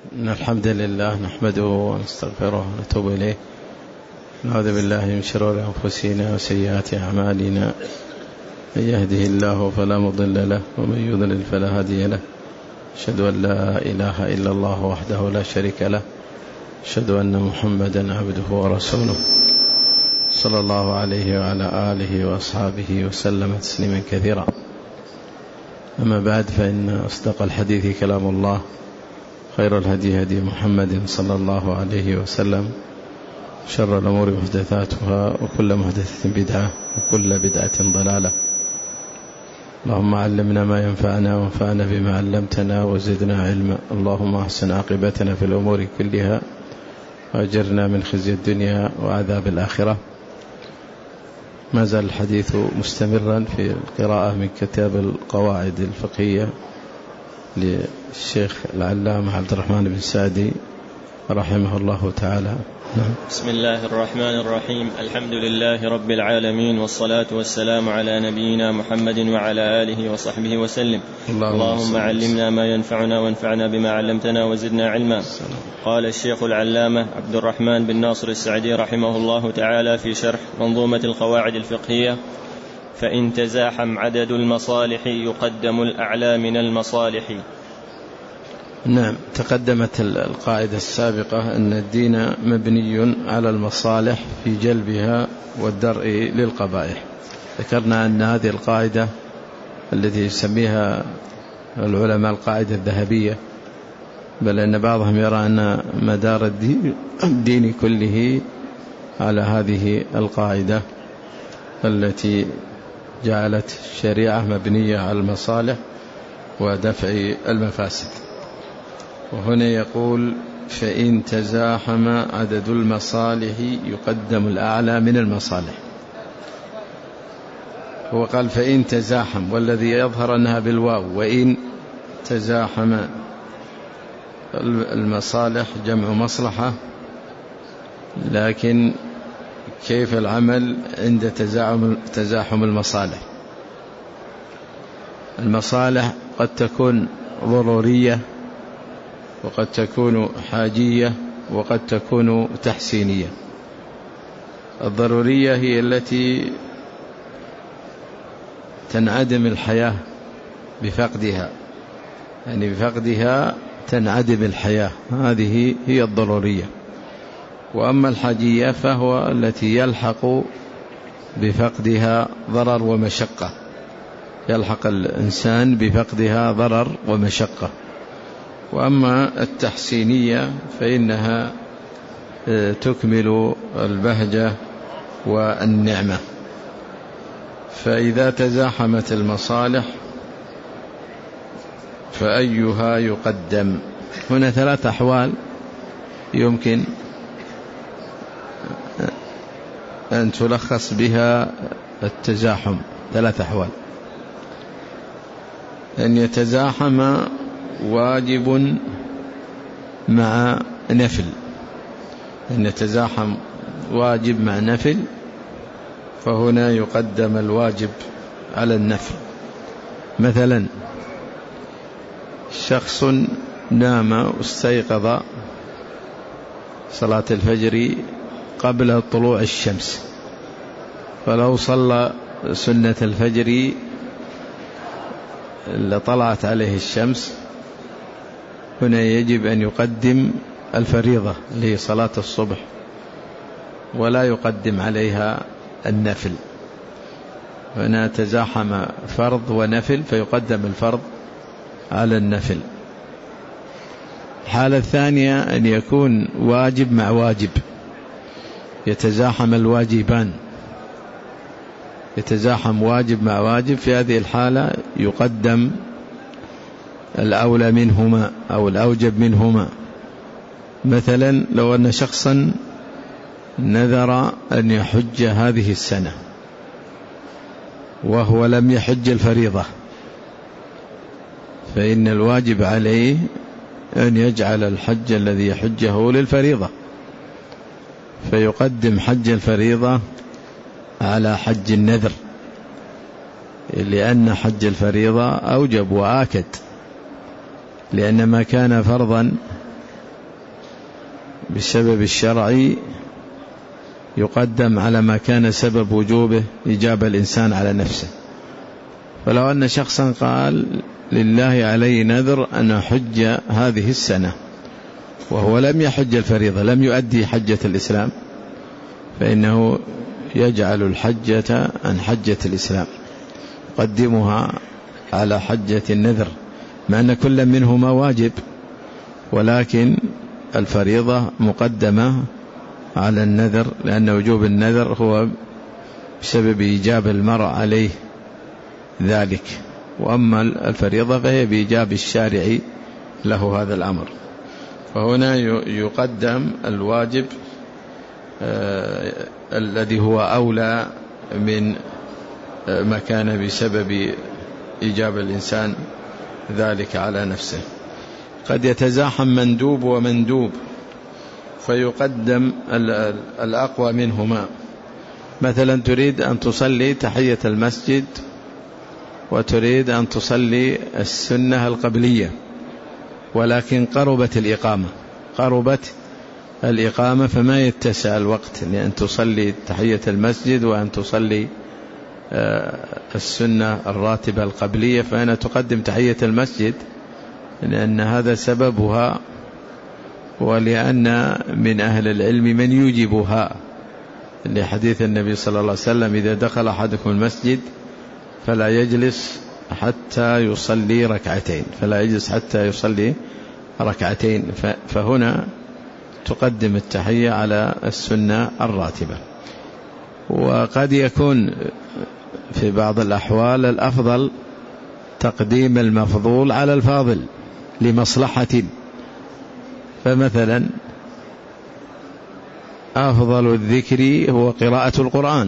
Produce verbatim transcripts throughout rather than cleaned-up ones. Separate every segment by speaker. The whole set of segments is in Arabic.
Speaker 1: إن الحمد لله نحمده ونستغفره ونتوب إليه، نعوذ بالله من شرور أنفسنا وسيئات أعمالنا، من يهده الله فلا مضل له ومن يضلل فلا هادي له، أشهد أن لا إله إلا الله وحده لا شريك له، أشهد أن محمدا عبده ورسوله صلى الله عليه وعلى آله وأصحابه وسلم تسليما كثيرا. أما بعد، فإن أصدق الحديث كلام الله، خير الهدي هدي محمد صلى الله عليه وسلم، شر الأمور محدثاتها وكل محدثة بدعة وكل بدعة ضلالة. اللهم علمنا ما ينفعنا وانفعنا بما علمتنا وزدنا علما. اللهم أحسن عاقبتنا في الأمور كلها وأجرنا من خزي الدنيا وعذاب الآخرة. ما زال الحديث مستمرا في القراءة من كتاب القواعد الفقهية للشيخ العلامة عبد الرحمن بن سعدي رحمه الله تعالى.
Speaker 2: بسم الله الرحمن الرحيم. الحمد لله رب العالمين، والصلاة والسلام على نبينا محمد وعلى آله وصحبه وسلم. اللهم علمنا ما ينفعنا وانفعنا بما علمتنا وزدنا علما. قال الشيخ العلامة عبد الرحمن بن ناصر السعدي رحمه الله تعالى في شرح منظومة القواعد الفقهية: فإن تزاحم عدد المصالح يقدم الأعلى من المصالح.
Speaker 1: نعم، تقدمت القاعدة السابقة أن الدين مبني على المصالح في جلبها والدرء للقبائح. ذكرنا أن هذه القاعدة التي يسميها العلماء القاعدة الذهبية، بل أن بعضهم يرى أن مدار الدين, الدين كله على هذه القاعدة التي جعلت الشريعة مبنية على المصالح ودفع المفاسد. وهنا يقول: فإن تزاحم عدد المصالح يقدم الأعلى من المصالح. هو قال فإن تزاحم، والذي يظهر أنها بالواو، وإن تزاحم. المصالح جمع مصلحة، لكن كيف العمل عند تزاحم المصالح؟ المصالح قد تكون ضرورية، وقد تكون حاجية، وقد تكون تحسينية. الضرورية هي التي تنعدم الحياة بفقدها، يعني بفقدها تنعدم الحياة، هذه هي الضرورية. وأما الحاجية فهو التي يلحق بفقدها ضرر ومشقة، يلحق الإنسان بفقدها ضرر ومشقة. وأما التحسينية فإنها تكمل البهجة والنعمة. فإذا تزاحمت المصالح فأيها يقدم؟ هنا ثلاث أحوال يمكن أن تلخص بها التزاحم. ثلاث أحوال: أن يتزاحم واجب مع نفل، أن يتزاحم واجب مع نفل، فهنا يقدم الواجب على النفل. مثلا شخص نام واستيقظ صلاة الفجر قبل طلوع الشمس، فلو صلى سنة الفجر لطلعت عليه الشمس، هنا يجب أن يقدم الفريضة اللي هي صلاة الصبح، ولا يقدم عليها النفل. هنا تزاحم فرض ونفل فيقدم الفرض على النفل. الحالة الثانية أن يكون واجب مع واجب، يتزاحم الواجبان، يتزاحم واجب مع واجب. في هذه الحالة يقدم الأولى منهما أو الأوجب منهما. مثلا لو أن شخصا نذر أن يحج هذه السنة وهو لم يحج الفريضة، فإن الواجب عليه أن يجعل الحج الذي يحجه للفريضة، فيقدم حج الفريضة على حج النذر، لأن حج الفريضة أوجب وآكد، لأن ما كان فرضا بسبب الشرعي يقدم على ما كان سبب وجوبه إجابة الإنسان على نفسه. فلو أن شخصا قال لله علي نذر أن أحج هذه السنة وهو لم يحج الفريضة، لم يؤدي حجة الإسلام، فإنه يجعل الحجة عن حجة الإسلام، يقدمها على حجة النذر، مع أن كل منهما واجب، ولكن الفريضة مقدمة على النذر، لأن وجوب النذر هو بسبب إيجاب المرء عليه ذلك، وأما الفريضة فهي بإيجاب الشارع له هذا الأمر. فهنا يقدم الواجب آه الذي هو أولى من ما كان بسبب إيجاب الإنسان ذلك على نفسه. قد يتزاحم مندوب ومندوب فيقدم الأقوى منهما. مثلا تريد أن تصلي تحية المسجد وتريد أن تصلي السنة القبلية، ولكن قربت الإقامة قربت الإقامة فما يتسع الوقت لأن تصلي تحية المسجد وأن تصلي السنة الراتبة القبلية، فأنا تقدم تحية المسجد لأن هذا سببها، ولأن من أهل العلم من يوجبها لحديث النبي صلى الله عليه وسلم: إذا دخل أحدكم المسجد فلا يجلس حتى يصلي ركعتين فلا يجلس حتى يصلي ركعتين فهنا تقدم التحية على السنة الراتبة. وقد يكون في بعض الأحوال الأفضل تقديم المفضول على الفاضل لمصلحة، فمثلا أفضل الذكر هو قراءة القرآن،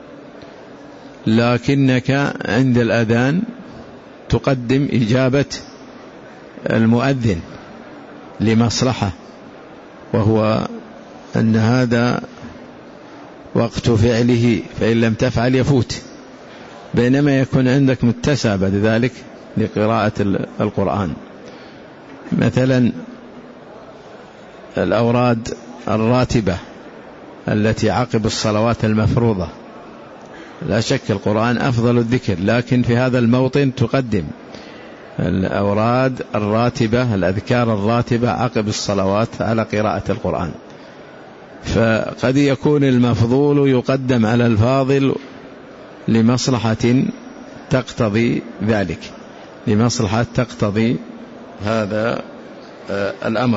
Speaker 1: لكنك عند الأذان تقدم إجابة المؤذن لمصلحة، وهو أن هذا وقت فعله فإن لم تفعل يفوت، بينما يكون عندك متسع بعد ذلك لقراءة القرآن. مثلا الأوراد الراتبة التي عقب الصلوات المفروضة، لا شك القرآن أفضل الذكر، لكن في هذا الموطن تقدم الأوراد الراتبة الأذكار الراتبة عقب الصلوات على قراءة القرآن. فقد يكون المفضول يقدم على الفاضل لمصلحة تقتضي ذلك، لمصلحة تقتضي هذا الأمر.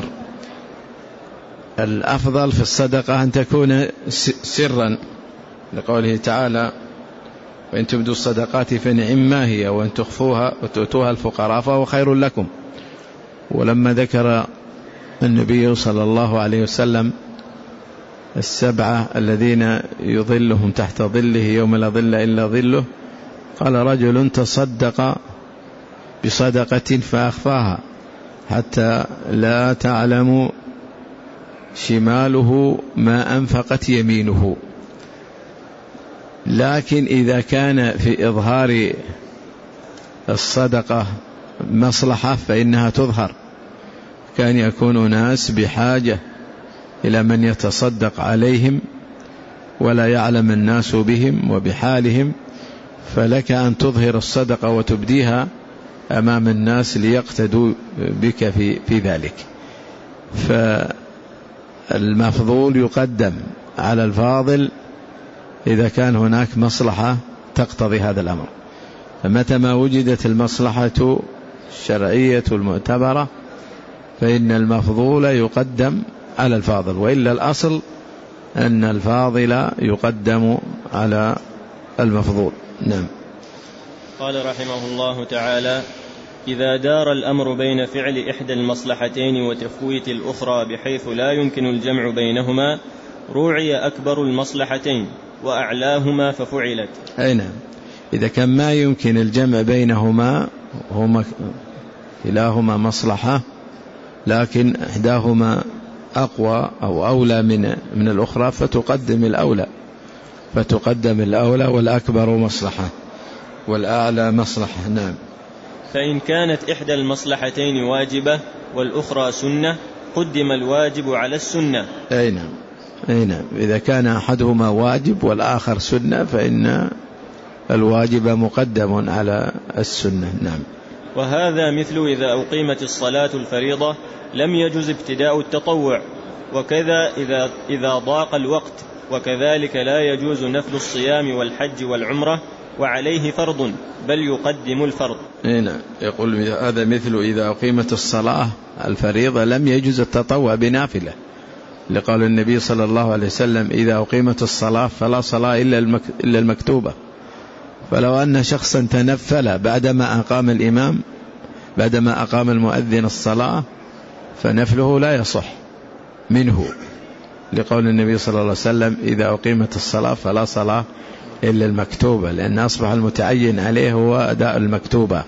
Speaker 1: الأفضل في الصدقة أن تكون سرا، لقوله تعالى: وإن تبدوا الصدقات فنعم ما هي وإن تخفوها وتؤتوها الفقراء فهو خير لكم. ولما ذكر النبي صلى الله عليه وسلم السبعة الذين يظلهم تحت ظله يوم لا ظل إلا ظله، قال: رجل تصدق بصدقة فأخفاها حتى لا تعلم شماله ما أنفقت يمينه. لكن إذا كان في إظهار الصدقة مصلحة فإنها تظهر. كان يكون ناس بحاجة إلى من يتصدق عليهم ولا يعلم الناس بهم وبحالهم، فلك أن تظهر الصدقة وتبديها أمام الناس ليقتدوا بك في, في ذلك. فالمفضول يقدم على الفاضل إذا كان هناك مصلحة تقتضي هذا الأمر. فمتى ما وجدت المصلحة الشرعية المعتبرة فإن المفضول يقدم على الفاضل، وإلا الأصل أن الفاضل يقدم على المفضول. نعم.
Speaker 2: قال رحمه الله تعالى: إذا دار الأمر بين فعل إحدى المصلحتين وتفويت الأخرى بحيث لا يمكن الجمع بينهما روعي أكبر المصلحتين وأعلاهما ففعلت.
Speaker 1: أي نعم. إذا كان ما يمكن الجمع بينهما هما كلاهما مصلحة، لكن إحداهما أقوى أو أولى من من الأخرى فتقدم الأولى فتقدم الأولى والأكبر مصلحة والأعلى مصلحة. نعم.
Speaker 2: فإن كانت إحدى المصلحتين واجبة والأخرى سنة قدم الواجب على السنة.
Speaker 1: أي نعم أي نعم إذا كان أحدهما واجب والآخر سنة فإن الواجب مقدم على السنة. نعم.
Speaker 2: وهذا مثل إذا أقيمت الصلاة الفريضة لم يجز ابتداء التطوع، وكذا إذا, إذا ضاق الوقت، وكذلك لا يجوز نفل الصيام والحج والعمرة وعليه فرض بل يقدم الفرض.
Speaker 1: هنا يقول هذا مثل إذا أقيمت الصلاة الفريضة لم يجوز التطوع بنافلة، لقال النبي صلى الله عليه وسلم إذا أقيمت الصلاة فلا صلاة إلا المكتوبة. فلو أن شخصا تنفل بعدما أقام الإمام بعدما أقام المؤذن الصلاة فنفله لا يصح منه، لقول النبي صلى الله عليه وسلم إذا أقيمت الصلاة فلا صلاة إلا المكتوبة، لأن أصبح المتعين عليه هو أداء المكتوبة.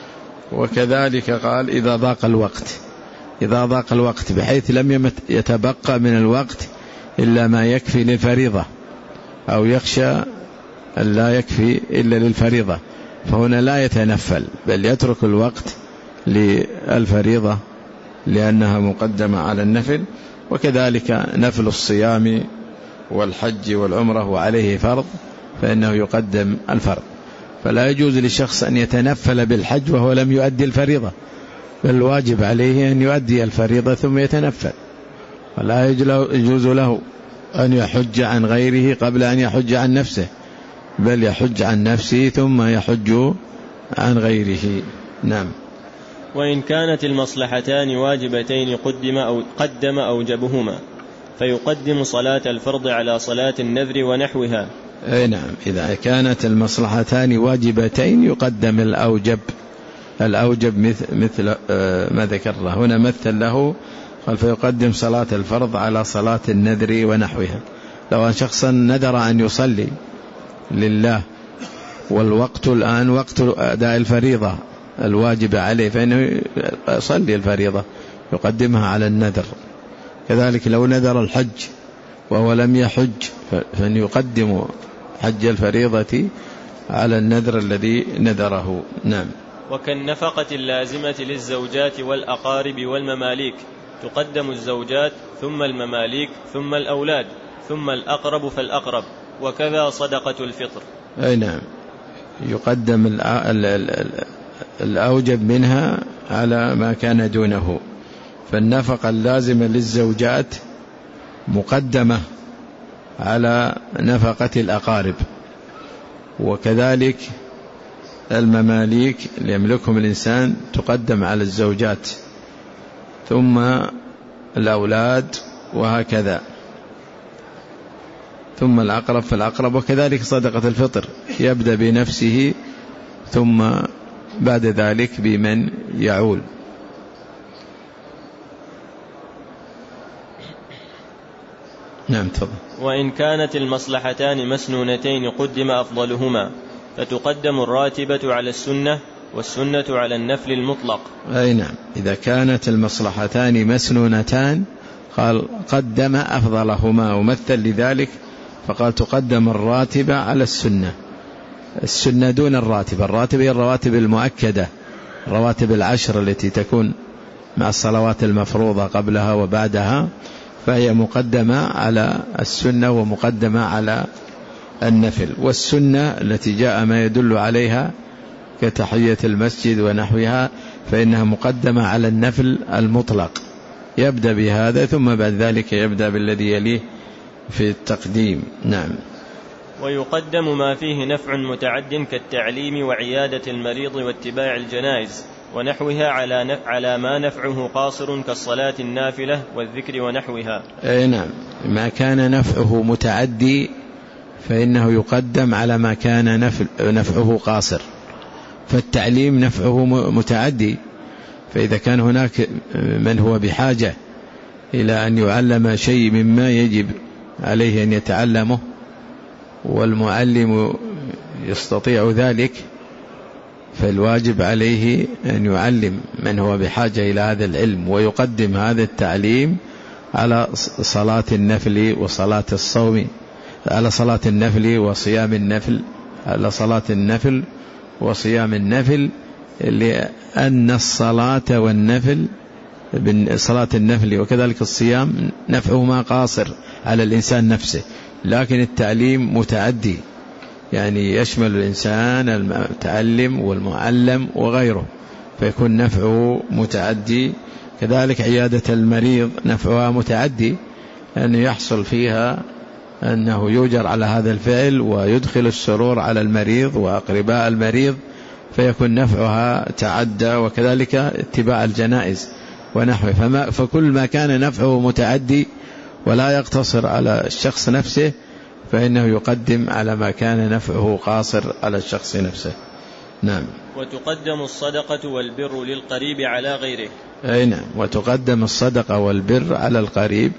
Speaker 1: وكذلك قال إذا ضاق الوقت إذا ضاق الوقت بحيث لم يتبقى من الوقت إلا ما يكفي للفريضة أو يخشى أن لا يكفي إلا للفريضة، فهنا لا يتنفل بل يترك الوقت للفريضة لأنها مقدمة على النفل. وكذلك نفل الصيام والحج والعمرة وعليه فرض فإنه يقدم الفرض، فلا يجوز لشخص أن يتنفل بالحج وهو لم يؤدي الفريضة، بل الواجب عليه أن يؤدي الفريضة ثم يتنفل. ولا يجوز له أن يحج عن غيره قبل أن يحج عن نفسه، بل يحج عن نفسه ثم يحج عن غيره. نعم.
Speaker 2: وإن كانت المصلحتان واجبتين قدم أو قدم أوجبهما، فيقدم صلاة الفرض على صلاة النذر ونحوها.
Speaker 1: أي نعم إذا كانت المصلحتان واجبتين يقدم الأوجب الأوجب مثل, مثل ما ذكرنا هنا مثل له قال فيقدم صلاة الفرض على صلاة النذر ونحوها. لو أن شخصا نذر أن يصلي لله والوقت الآن وقت أداء الفريضة الواجب عليه فإنه يصلي الفريضة يقدمها على النذر. كذلك لو نذر الحج وهو لم يحج فإن يقدم حج الفريضة على النذر الذي نذره. نعم.
Speaker 2: وكالنفقة اللازمة للزوجات والأقارب والمماليك تقدم الزوجات ثم المماليك ثم الأولاد ثم الأقرب فالأقرب، وكذا صدقة الفطر.
Speaker 1: أي نعم يقدم الأوجب منها على ما كان دونه، فالنفقة اللازمة للزوجات مقدمة على نفقة الأقارب، وكذلك المماليك اللي يملكهم الإنسان تقدم على الزوجات ثم الأولاد وهكذا ثم الأقرب فالأقرب. وكذلك صدقة الفطر يبدأ بنفسه ثم بعد ذلك بمن يعول. نعم تفضل.
Speaker 2: وإن كانت المصلحتان مسنونتين قدم أفضلهما، فتقدم الراتبة على السنة والسنة على النفل المطلق.
Speaker 1: أي نعم إذا كانت المصلحتان مسنونتان قال قدم أفضلهما، ومثل لذلك فقال تقدم الراتبة على السنة. السنة دون الراتبة، الراتبة هي الرواتب المؤكدة، الرواتب العشر التي تكون مع الصلوات المفروضة قبلها وبعدها، فهي مقدمة على السنة ومقدمة على النفل. والسنة التي جاء ما يدل عليها كتحية المسجد ونحوها فإنها مقدمة على النفل المطلق، يبدأ بهذا ثم بعد ذلك يبدأ بالذي يليه في التقديم. نعم.
Speaker 2: ويقدم ما فيه نفع متعد كالتعليم وعيادة المريض واتباع الجنائز ونحوها على على ما نفعه قاصر كالصلاة النافلة والذكر ونحوها.
Speaker 1: أي نعم ما كان نفعه متعدي فإنه يقدم على ما كان نفعه قاصر. فالتعليم نفعه متعدي، فإذا كان هناك من هو بحاجة إلى أن يعلم شيء مما يجب عليه أن يتعلمه والمعلم يستطيع ذلك، فالواجب عليه أن يعلم من هو بحاجة إلى هذا العلم، ويقدم هذا التعليم على صلاة النفل وصلاة الصوم، على صلاة النفل وصيام النفل، على صلاة النفل وصيام النفل، لأن الصلاة والنفل بالصلاة النفل وكذلك الصيام نفعهما قاصر على الإنسان نفسه، لكن التعليم متعدي، يعني يشمل الإنسان المتعلم والمعلم وغيره، فيكون نفعه متعدي. كذلك عيادة المريض نفعها متعدي، أن يحصل فيها أنه يؤجر على هذا الفعل ويدخل السرور على المريض وأقرباء المريض، فيكون نفعها تعدى. وكذلك اتباع الجنائز ونحوه، فما فكل ما كان نفعه متعدي ولا يقتصر على الشخص نفسه فإنه يقدم على ما كان نفعه قاصر على الشخص نفسه. نعم.
Speaker 2: وتقدم الصدقة والبر للقريب على غيره.
Speaker 1: أي نعم، وتقدم الصدقة والبر على القريب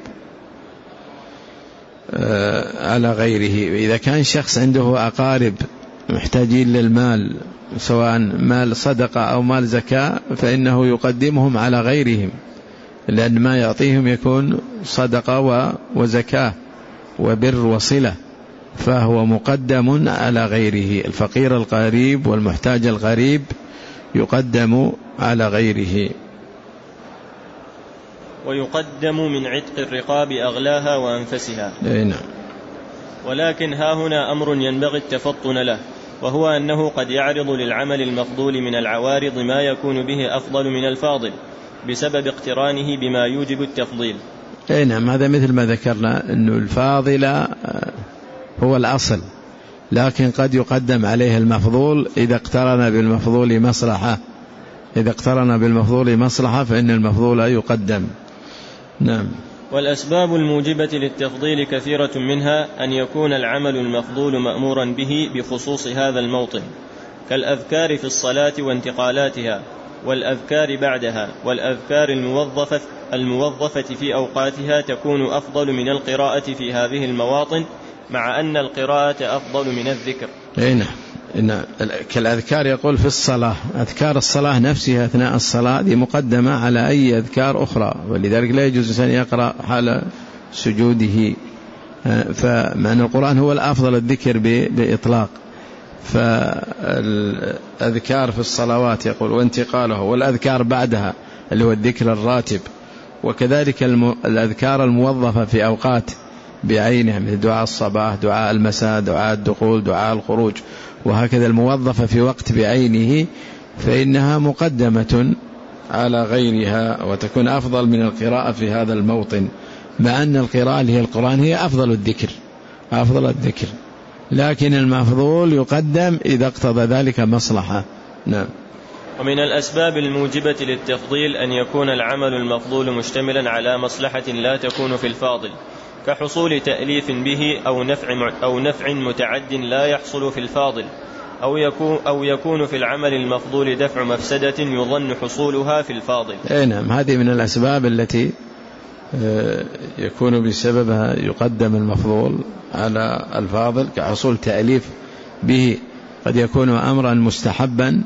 Speaker 1: على غيره. إذا كان شخص عنده أقارب محتاجين للمال سواء مال صدقة أو مال زكاة فإنه يقدمهم على غيرهم، لأن ما يعطيهم يكون صدقة وزكاة وبر وصلة، فهو مقدم على غيره. الفقير القريب والمحتاج القريب يقدم على غيره.
Speaker 2: ويقدم من عتق الرقاب أغلاها وأنفسها.
Speaker 1: نعم.
Speaker 2: ولكن ها هنا أمر ينبغي التفطن له، وهو أنه قد يعرض للعمل المفضول من العوارض ما يكون به أفضل من الفاضل بسبب اقترانه بما يوجب التفضيل.
Speaker 1: أي نعم، هذا مثل ما ذكرنا أن الفاضل هو الأصل، لكن قد يقدم عليه المفضول إذا اقترن بالمفضول مصلحة، إذا اقترن بالمفضول مصلحة فإن المفضول يقدم. نعم.
Speaker 2: والأسباب الموجبة للتفضيل كثيرة، منها أن يكون العمل المفضول مأمورا به بخصوص هذا الموطن، كالأذكار في الصلاة وانتقالاتها، والأذكار بعدها، والأذكار الموظفة, الموظفة في أوقاتها تكون أفضل من القراءة في هذه المواطن، مع أن القراءة أفضل من الذكر.
Speaker 1: نعم. إن كالأذكار يقول في الصلاة، أذكار الصلاة نفسها أثناء الصلاة دي مقدمة على أي أذكار أخرى، ولذلك لا يجوز أن يقرأ حال سجوده، فمعنى القرآن هو الأفضل الذكر بإطلاق. فالأذكار في الصلوات يقول وانتقاله، والأذكار بعدها اللي هو الذكر الراتب، وكذلك الأذكار الموظفة في أوقات بعينها مثل دعاء الصباح، دعاء المساء، دعاء الدخول، دعاء الخروج، وهكذا الموظفة في وقت بعينه فإنها مقدمة على غيرها وتكون أفضل من القراءة في هذا الموطن، مع أن القراءة اللي هي القرآن هي أفضل الذكر، أفضل الذكر، لكن المفضول يقدم إذا اقتضى ذلك مصلحة. نعم.
Speaker 2: ومن الأسباب الموجبة للتفضيل أن يكون العمل المفضول مشتملا على مصلحة لا تكون في الفاضل، كحصول تأليف به أو نفع, أو نفع متعد لا يحصل في الفاضل، أو يكون, أو يكون في العمل المفضول دفع مفسدة يظن حصولها في الفاضل.
Speaker 1: أي نعم، هذه من الأسباب التي يكون بسببها يقدم المفضول على الفاضل، كحصول تأليف به، قد يكون أمرا مستحبا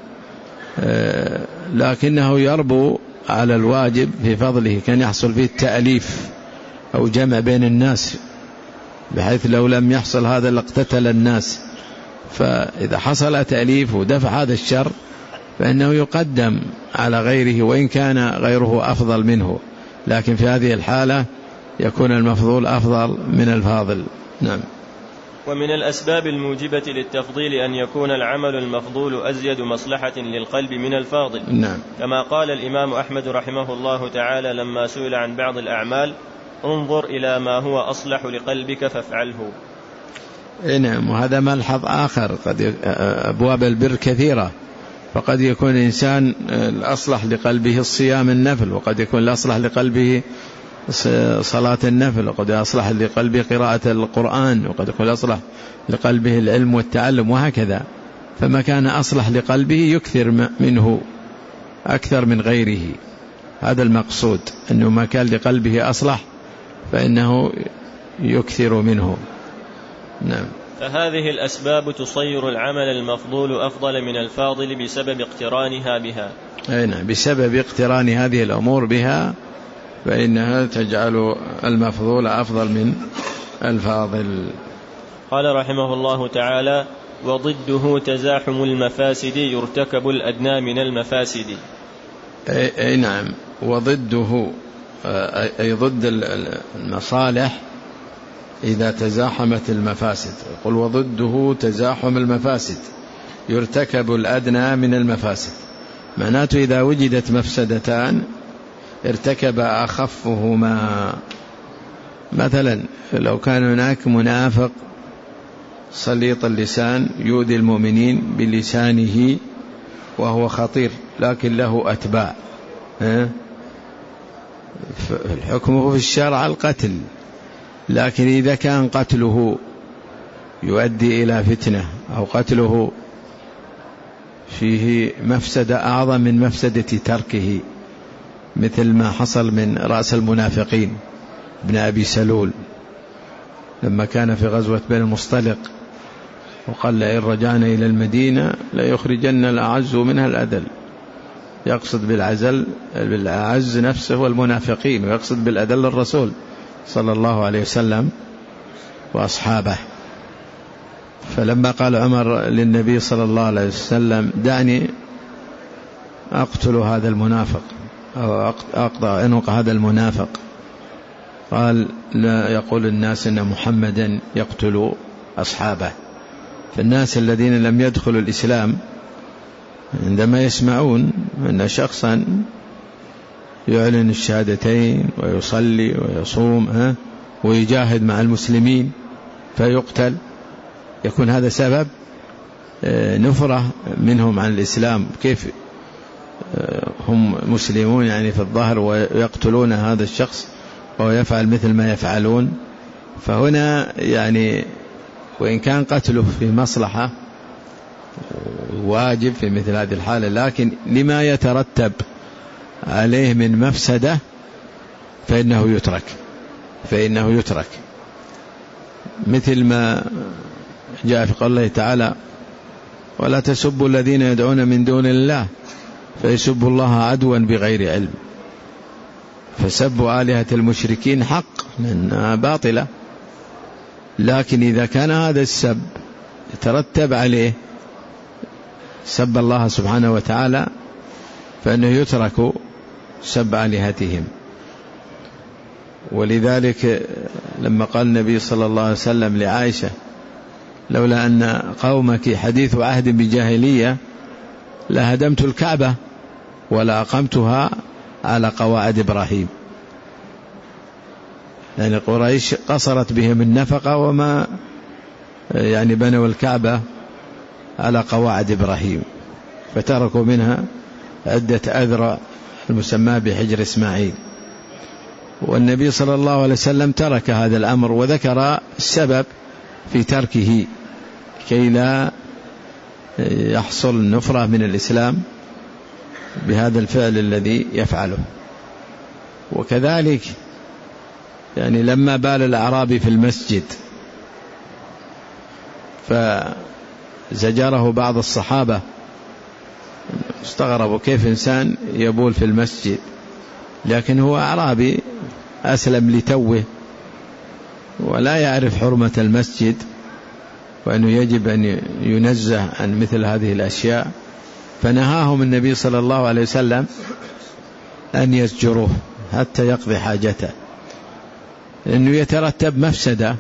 Speaker 1: لكنه يربو على الواجب في فضله، كان يحصل فيه التأليف أو جمع بين الناس، بحيث لو لم يحصل هذا لاقتتل الناس، فإذا حصل تأليف ودفع هذا الشر فإنه يقدم على غيره وإن كان غيره أفضل منه، لكن في هذه الحالة يكون المفضول أفضل من الفاضل. نعم.
Speaker 2: ومن الأسباب الموجبة للتفضيل أن يكون العمل المفضول أزيد مصلحة للقلب من الفاضل.
Speaker 1: نعم.
Speaker 2: كما قال الإمام أحمد رحمه الله تعالى لما سئل عن بعض الأعمال: انظر إلى ما هو أصلح لقلبك فافعله.
Speaker 1: نعم. وهذا ملحظ آخر، قد أبواب البر كثيرة، فقد يكون الإنسان الأصلح لقلبه الصيام النفل، وقد يكون الأصلح لقلبه صلاة النفل، وقد أصلح لقلبه قراءة القرآن، وقد يكون أصلح لقلبه العلم والتعلم، وهكذا. فما كان أصلح لقلبه يكثر منه أكثر من غيره، هذا المقصود، أنه ما كان لقلبه أصلح فإنه يكثر منه. نعم.
Speaker 2: فهذه الأسباب تصير العمل المفضول أفضل من الفاضل بسبب اقترانها بها.
Speaker 1: أي نعم، بسبب اقتران هذه الأمور بها فإنها تجعل المفضول أفضل من الفاضل.
Speaker 2: قال رحمه الله تعالى: وضده تزاحم المفاسد يرتكب الأدنى من المفاسد.
Speaker 1: أي نعم، وضده أي ضد المصالح إذا تزاحمت المفاسد. يقول وضده تزاحم المفاسد يرتكب الأدنى من المفاسد، معناته إذا وجدت مفسدتان ارتكب أخفهما. مثلا لو كان هناك منافق سليط اللسان يؤذي المؤمنين بلسانه وهو خطير لكن له أتباع، الحكم في الشرع القتل، لكن إذا كان قتله يؤدي إلى فتنة أو قتله فيه مفسدة أعظم من مفسدة تركه، مثل ما حصل من رأس المنافقين ابن أبي سلول لما كان في غزوة بني المصطلق وقال لئن رجعنا إلى المدينة ليخرجن الأعز منها الأذل، يقصد بالعزل بالأعز نفسه والمنافقين، ويقصد بالأذل الرسول صلى الله عليه وسلم وأصحابه. فلما قال عمر للنبي صلى الله عليه وسلم دعني أقتل هذا المنافق أو أقطع عنق هذا المنافق، قال لا يقول الناس إن محمدا يقتل أصحابه. فالناس الذين لم يدخلوا الإسلام عندما يسمعون أن شخصا يعلن الشهادتين ويصلي ويصوم ويجاهد مع المسلمين فيقتل، يكون هذا سبب نفرة منهم عن الإسلام. كيف هم مسلمون يعني في الظاهر ويقتلون هذا الشخص وهو يفعل مثل ما يفعلون؟ فهنا يعني وإن كان قتله في مصلحة واجب في مثل هذه الحالة، لكن لما يترتب عليه من مفسدة فإنه يترك فإنه يترك مثل ما جاء في قول الله تعالى ولا تسبوا الذين يدعون من دون الله فيسبوا الله عدوا بغير علم. فسبوا آلهة المشركين حق لأنها باطلة، لكن إذا كان هذا السب يترتب عليه سب الله سبحانه وتعالى فإنه يترك سب آلهتهم. ولذلك لما قال النبي صلى الله عليه وسلم لعائشة لولا أن قومك حديث عهد بجاهلية لهدمت الكعبة ولا أقمتها على قواعد إبراهيم، يعني قريش قصرت بهم النفقة وما يعني بنوا الكعبة على قواعد إبراهيم، فتركوا منها عدة أذرع المسمى بحجر إسماعيل. والنبي صلى الله عليه وسلم ترك هذا الأمر وذكر السبب في تركه كي لا يحصل نفرة من الإسلام بهذا الفعل الذي يفعله. وكذلك يعني لما بال الأعرابي في المسجد فزجره بعض الصحابة، استغربوا كيف إنسان يبول في المسجد، لكن هو أعرابي أسلم لتوه ولا يعرف حرمة المسجد وأنه يجب أن ينزه عن مثل هذه الأشياء، فنهاهم النبي صلى الله عليه وسلم أن يزجروه حتى يقضي حاجته، لأنه يترتب مفسدة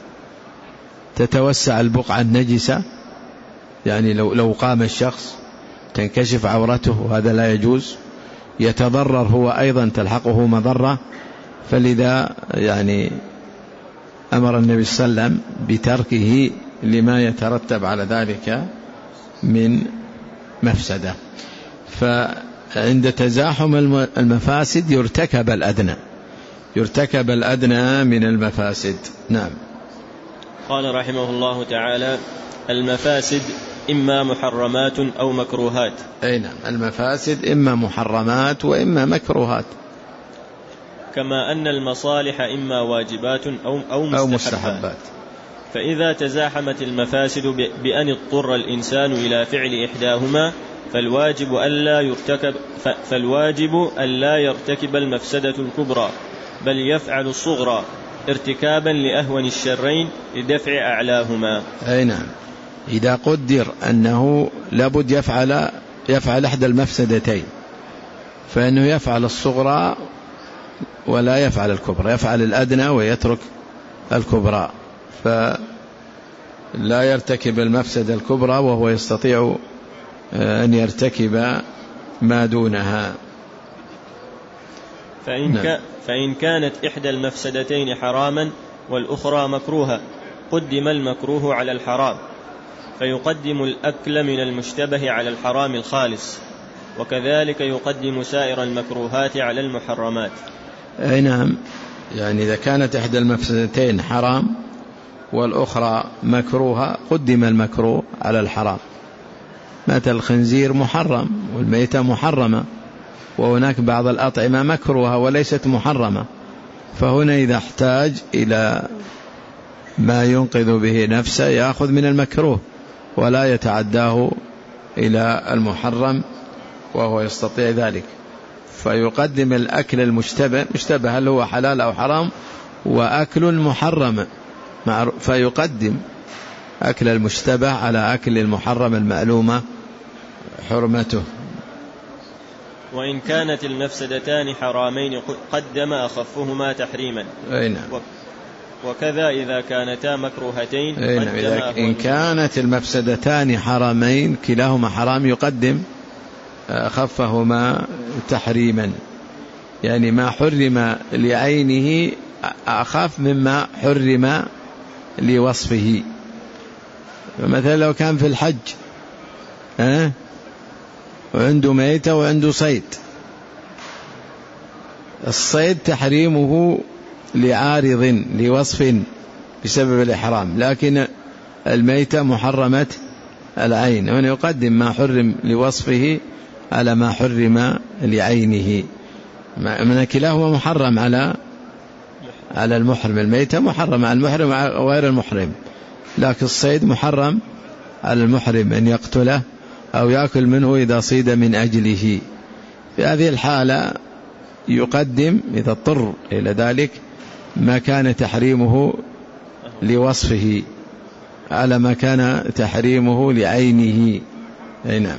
Speaker 1: تتوسع البقعة النجسة، يعني لو, لو قام الشخص تنكشف عورته وهذا لا يجوز، يتضرر هو أيضا تلحقه مضرة. فلذا يعني أمر النبي صلى الله عليه وسلم بتركه لما يترتب على ذلك من مفسدة. فعند تزاحم المفاسد يرتكب الأدنى يرتكب الأدنى من المفاسد. نعم.
Speaker 2: قال رحمه الله تعالى المفاسد إما محرمات أو مكروهات.
Speaker 1: أي نعم، المفاسد إما محرمات وإما مكروهات،
Speaker 2: كما أن المصالح إما واجبات أو, أو, مستحبات. أو مستحبات. فإذا تزاحمت المفاسد بأن اضطر الإنسان إلى فعل إحداهما فالواجب ألا يرتكب فالواجب ألا يرتكب المفسدة الكبرى بل يفعل الصغرى ارتكابا لأهون الشرين لدفع أعلاهما.
Speaker 1: أي نعم، إذا قدر أنه لابد يفعل يفعل إحدى المفسدتين فإنه يفعل الصغرى ولا يفعل الكبرى، يفعل الأدنى ويترك الكبرى، فلا يرتكب المفسدة الكبرى وهو يستطيع أن يرتكب ما دونها.
Speaker 2: فإن, نعم. فإن كانت إحدى المفسدتين حراما والأخرى مكروها قدم المكروه على الحرام، فيقدم الأكل من المشتبه على الحرام الخالص، وكذلك يقدم سائر المكروهات على المحرمات.
Speaker 1: أي نعم، يعني إذا كانت إحدى المفسدتين حرام والأخرى مكروهة قدم المكروه على الحرام. مثل الخنزير محرم والميتة محرمة، وهناك بعض الأطعمة مكروهة وليست محرمة، فهنا إذا احتاج إلى ما ينقذ به نفسه يأخذ من المكروه ولا يتعداه إلى المحرم وهو يستطيع ذلك، فيقدم الأكل المشتبه، مشتبه هل هو حلال أو حرام، وأكل محرم، فيقدم أكل المشتبه على أكل المحرم المعلومة حرمته.
Speaker 2: وإن كانت المفسدتان حرامين قدم أخفهما تحريما.
Speaker 1: أي نعم.
Speaker 2: وكذا إذا كانتا مكروهتين
Speaker 1: قدم إذا إن كانت المفسدتان حرامين كلاهما حرام يقدم أخفهما تحريما، يعني ما حرم لعينه أخف مما حرم لوصفه. فمثلا لو كان في الحج أه؟ وعنده ميتة وعنده صيد، الصيد تحريمه لعارض لوصف بسبب الإحرام، لكن الميتة محرمة العين، هنا يقدم ما حرم لوصفه على ما حرم لعينه. من كلاهما محرم على على المحرم، الميتة محرم على المحرم غير المحرم، لكن الصيد محرم على المحرم أن يقتله أو يأكل منه إذا صيد من أجله. في هذه الحالة يقدم إذا اضطر إلى ذلك ما كان تحريمه لوصفه على ما كان تحريمه لعينه. أي نعم.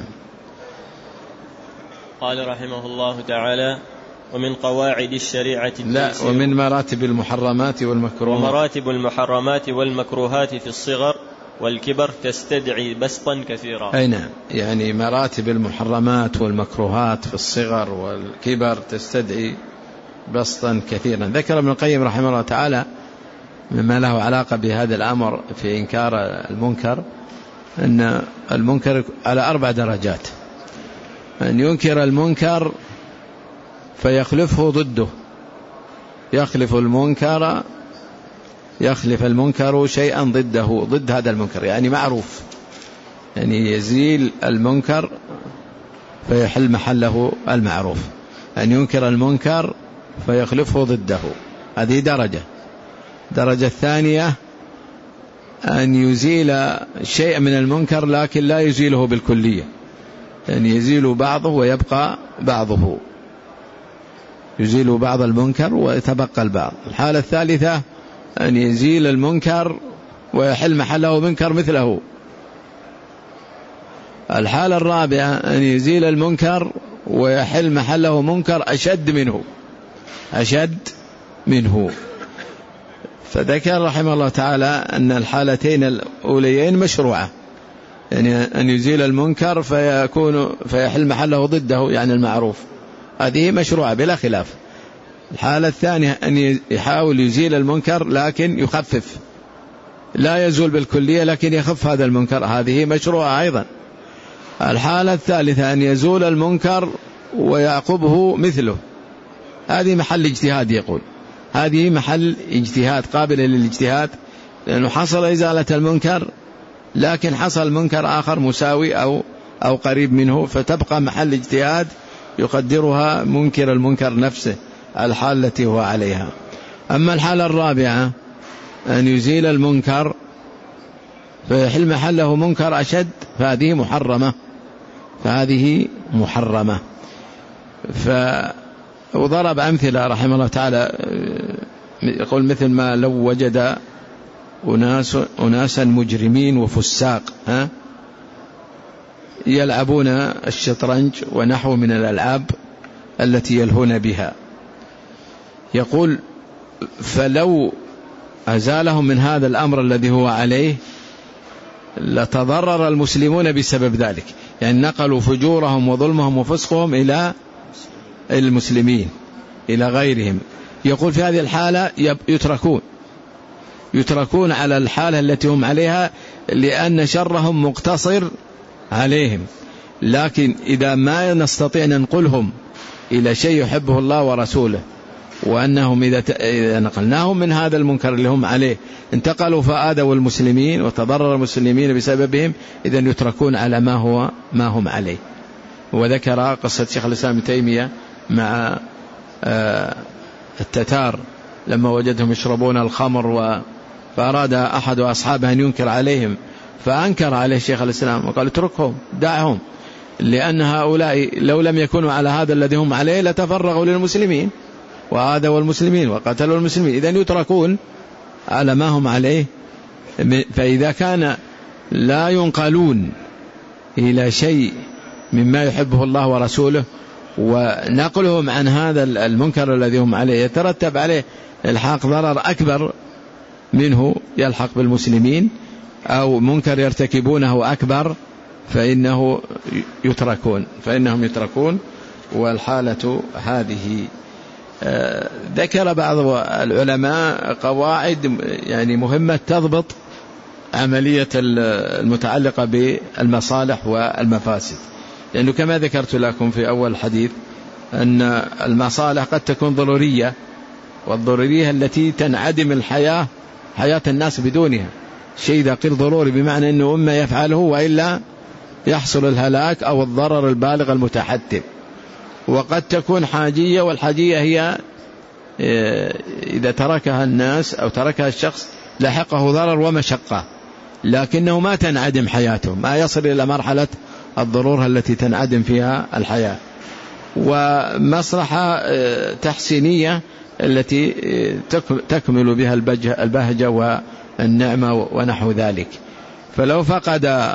Speaker 2: قال رحمه الله تعالى: ومن قواعد الشريعة
Speaker 1: لا ومن مراتب المحرمات والمكروهات
Speaker 2: ومراتب المحرمات والمكروهات في الصغر والكبر تستدعي بسطا كثيرا.
Speaker 1: أي نعم، يعني مراتب المحرمات والمكروهات في الصغر والكبر تستدعي بسطا كثيرا. ذكر ابن القيم رحمه الله تعالى مما له علاقة بهذا الأمر في إنكار المنكر أن المنكر على أربع درجات: أن ينكر المنكر فيخلفه ضده، يخلف المنكر يخلف المنكر شيئا ضده ضد هذا المنكر، يعني معروف، يعني يزيل المنكر فيحل محله المعروف. أن ينكر المنكر فيخلفه ضده، هذه درجة. درجة الثانية أن يزيل شيء من المنكر لكن لا يزيله بالكلية، يعني يزيل بعضه ويبقى بعضه، يزيل بعض المنكر ويتبقى البعض. الحالة الثالثة أن يزيل المنكر ويحل محله منكر مثله. الحالة الرابعة أن يزيل المنكر ويحل محله منكر أشد منه أشد منه. فذكر رحمه الله تعالى أن الحالتين الأوليين مشروعة، يعني أن يزيل المنكر فيكون فيحل محله ضده يعني المعروف، هذه مشروعة بلا خلاف. الحالة الثانية أن يحاول يزيل المنكر لكن يخفف، لا يزول بالكلية لكن يخف هذا المنكر، هذه مشروعة أيضا. الحالة الثالثة أن يزول المنكر ويعقبه مثله، هذه محل اجتهاد، يقول هذه محل اجتهاد قابلة للاجتهاد، لأنه حصل إزالة المنكر لكن حصل منكر آخر مساوي أو أو قريب منه، فتبقى محل اجتهاد يقدرها منكر المنكر نفسه الحالة التي هو عليها. أما الحالة الرابعة أن يزيل المنكر فيحل محله منكر أشد، فهذه محرمة فهذه محرمة. وضرب أمثلة رحمه الله تعالى، يقول مثل ما لو وجد أناس أناسا مجرمين وفساق ها يلعبون الشطرنج ونحو من الألعاب التي يلهون بها. يقول فلو أزالهم من هذا الأمر الذي هو عليه لتضرر المسلمون بسبب ذلك، يعني نقلوا فجورهم وظلمهم وفسقهم إلى المسلمين إلى غيرهم. يقول في هذه الحالة يتركون يتركون على الحالة التي هم عليها لأن شرهم مقتصر عليهم. لكن إذا ما نستطيع ننقلهم إلى شيء يحبه الله ورسوله، وأنهم إذا نقلناهم من هذا المنكر اللي هم عليه انتقلوا فآذوا المسلمين وتضرر المسلمين بسببهم، إذن يتركون على ما هو ما هم عليه. وذكر قصة شيخ الإسلام ابن تيمية مع التتار لما وجدهم يشربون الخمر، فأراد أحد أصحابه أن ينكر عليهم، فأنكر عليه شيخ الإسلام وقال اتركهم دعهم، لأن هؤلاء لو لم يكونوا على هذا الذي هم عليه لتفرغوا للمسلمين وآذوا المسلمين وقتلوا المسلمين، إذن يتركون على ما هم عليه. فإذا كان لا ينقلون إلى شيء مما يحبه الله ورسوله ونقلهم عن هذا المنكر الذي هم عليه يترتب عليه الحاق ضرر أكبر منه يلحق بالمسلمين، أو منكر يرتكبونه أكبر، فإنه يتركون فإنهم يتركون. والحالة هذه. ذكر بعض العلماء قواعد يعني مهمة تضبط عملية المتعلقة بالمصالح والمفاسد، لأنه يعني كما ذكرت لكم في أول الحديث أن المصالح قد تكون ضرورية، والضرورية التي تنعدم الحياة حياة الناس بدونها. شيء إذا قيل ضروري بمعنى أنه إما يفعله وإلا يحصل الهلاك أو الضرر البالغ المتحتم. وقد تكون حاجية، والحاجية هي إذا تركها الناس أو تركها الشخص لحقه ضرر ومشقة، لكنه ما تنعدم حياته، ما يصل إلى مرحلة الضرورة التي تنعدم فيها الحياة. ومصلحة تحسينية التي تكمل بها البهجة والنعمة ونحو ذلك. فلو فقد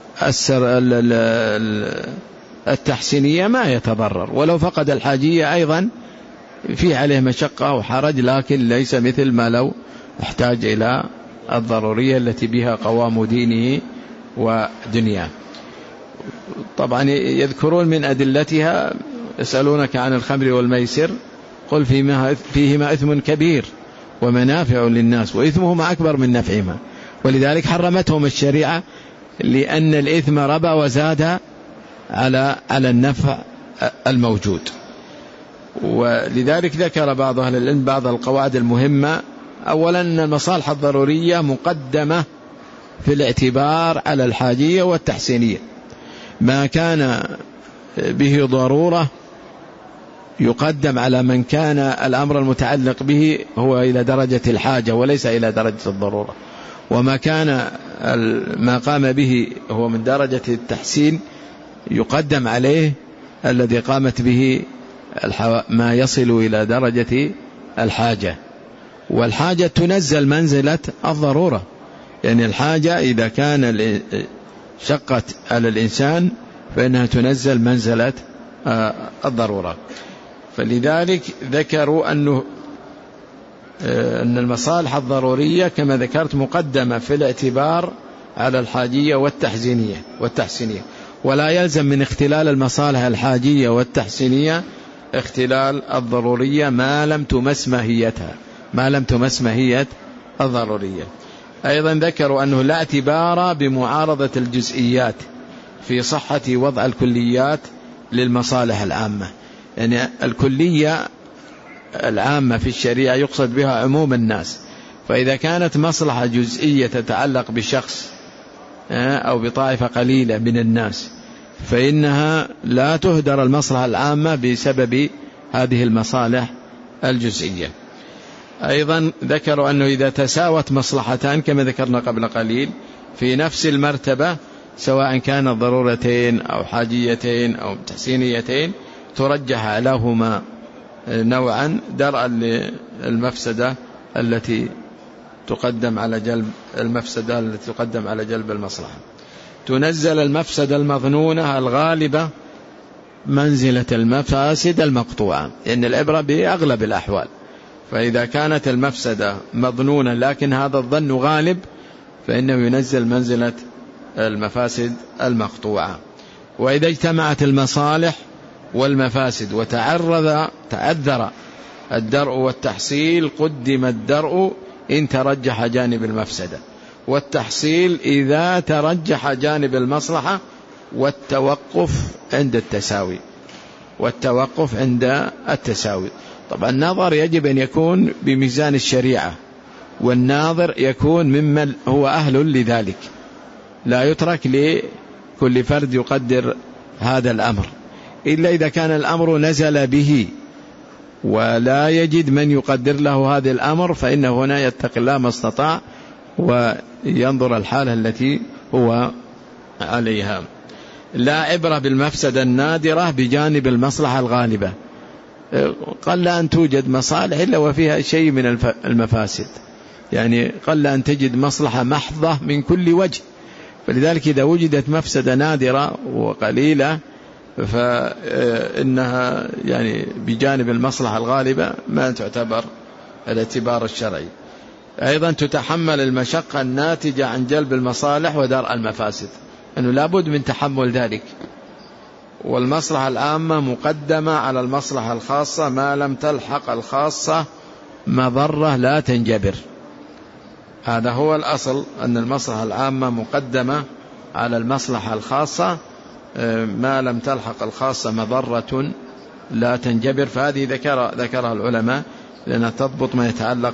Speaker 1: التحسينية ما يتضرر، ولو فقد الحاجية أيضا في عليه مشقة وحرج، لكن ليس مثل ما لو احتاج إلى الضرورية التي بها قوام دينه ودنياه. طبعا يذكرون من أدلتها يسألونك عن الخمر والميسر قل فيهما إثم كبير ومنافع للناس وإثمهما أكبر من نفعهما، ولذلك حرمتهم الشريعة لأن الإثم ربى وزاد على على النفع الموجود. ولذلك ذكر بعض أهل العلم بعض القواعد المهمة. أولا أن المصالح الضرورية مقدمة في الاعتبار على الحاجية والتحسينية، ما كان به ضرورة يقدم على من كان الأمر المتعلق به هو إلى درجة الحاجة وليس إلى درجة الضرورة، وما كان ما قام به هو من درجة التحسين يقدم عليه الذي قامت به ما يصل إلى درجة الحاجة. والحاجة تنزل منزلة الضرورة، يعني الحاجة إذا كان شقت على الإنسان فإنها تنزل منزلة الضرورة. فلذلك ذكروا أنه أن المصالح الضرورية كما ذكرت مقدمة في الاعتبار على الحاجية والتحسينية والتحسينية، ولا يلزم من اختلال المصالح الحاجية والتحسينية اختلال الضرورية ما لم تمس ماهيتها ما لم تمس ماهية الضرورية. أيضا ذكروا أنه لا اعتبار بمعارضة الجزئيات في صحة وضع الكليات للمصالح العامة، يعني الكلية العامة في الشريعة يقصد بها عموم الناس، فإذا كانت مصلحة جزئية تتعلق بشخص أو بطائفة قليلة من الناس فإنها لا تهدر المصلحة العامة بسبب هذه المصالح الجزئية. أيضا ذكروا أنه إذا تساوت مصلحتان كما ذكرنا قبل قليل في نفس المرتبة سواء كانت ضرورتين أو حاجيتين أو تحسينيتين ترجح لهما نوعا درءا للمفسدة التي تقدم على جلب المفسدة التي تقدم على جلب المصلحة. تنزل المفسدة المظنونة الغالبة منزلة المفاسد المقطوعة، لأن العبرة بأغلب الأحوال. فإذا كانت المفسدة مظنونة لكن هذا الظن غالب فإنه ينزل منزلة المفاسد المقطوعة. وإذا اجتمعت المصالح والمفاسد وتعرض تعذر الدرء والتحصيل قدم الدرء إن ترجح جانب المفسدة، والتحصيل إذا ترجح جانب المصلحة، والتوقف عند التساوي والتوقف عند التساوي. طبعا النظر يجب أن يكون بميزان الشريعة، والناظر يكون ممن هو أهل لذلك، لا يترك لكل فرد يقدر هذا الأمر، إلا إذا كان الأمر نزل به ولا يجد من يقدر له هذا الأمر، فإنه هنا يتقي الله ما استطاع وينظر الحالة التي هو عليها. لا عبرة بالمفسدة النادرة بجانب المصلحة الغالبة، قل أن توجد مصالح إلا وفيها شيء من المفاسد، يعني قل أن تجد مصلحة محضة من كل وجه، فلذلك إذا وجدت مفسدة نادرة وقليلة فإنها يعني بجانب المصلحة الغالبة ما تعتبر الاعتبار الشرعي. أيضا تتحمل المشقة الناتجة عن جلب المصالح ودرء المفاسد، أنه لابد من تحمل ذلك. والمصلحة العامة مقدمة على المصلحة الخاصة ما لم تلحق الخاصة مضرة لا تنجبر، هذا هو الأصل، أن المصلحة العامة مقدمة على المصلحة الخاصة ما لم تلحق الخاصة مضرة لا تنجبر. فهذه ذكر ذكرها العلماء لأنها تضبط ما يتعلق